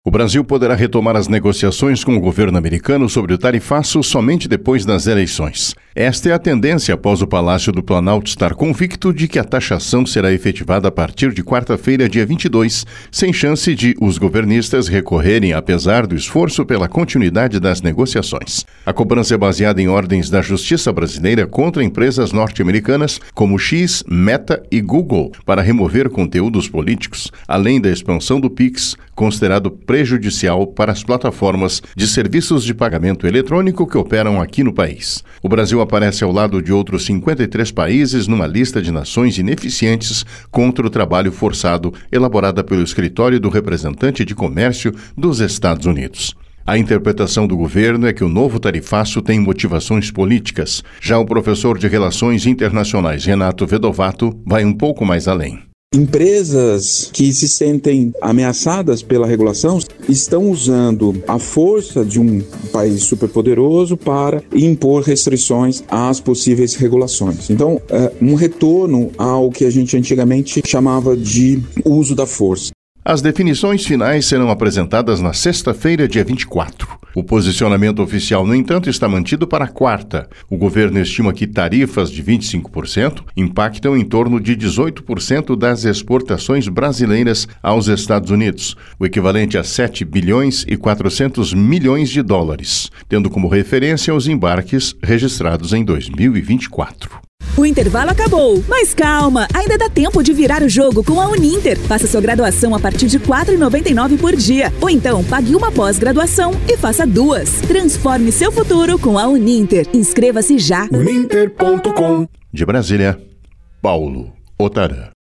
O Brasil poderá retomar as negociações com o governo americano sobre o tarifaço somente depois das eleições. Esta é a tendência após o Palácio do Planalto estar convicto de que a taxação será efetivada a partir de quarta-feira, dia 22, sem chance de os governistas recorrerem, apesar do esforço pela continuidade das negociações. A cobrança é baseada em ordens da Justiça brasileira contra empresas norte-americanas como X, Meta e Google para remover conteúdos políticos, além da expansão do Pix, considerado prejudicial para as plataformas de serviços de pagamento eletrônico que operam aqui no país. O Brasil aparece ao lado de outros 53 países numa lista de nações ineficientes contra o trabalho forçado elaborada pelo Escritório do Representante de Comércio dos Estados Unidos. A interpretação do governo é que o novo tarifaço tem motivações políticas. Já o professor de Relações Internacionais Renato Vedovato vai um pouco mais além. Empresas que se sentem ameaçadas pela regulação estão usando a força de um país superpoderoso para impor restrições às possíveis regulações. Então, um retorno ao que a gente antigamente chamava de uso da força. As definições finais serão apresentadas na sexta-feira, dia 24. O posicionamento oficial, no entanto, está mantido para a quarta. O governo estima que tarifas de 25% impactam em torno de 18% das exportações brasileiras aos Estados Unidos, o equivalente a 7 bilhões e 400 milhões de dólares, tendo como referência os embarques registrados em 2024. O intervalo acabou, mas calma, ainda dá tempo de virar o jogo com a Uninter. Faça sua graduação a partir de R$ 4,99 por dia. Ou então, pague uma pós-graduação e faça 2. Transforme seu futuro com a Uninter. Inscreva-se já. Uninter.com. De Brasília, Paulo Otarã.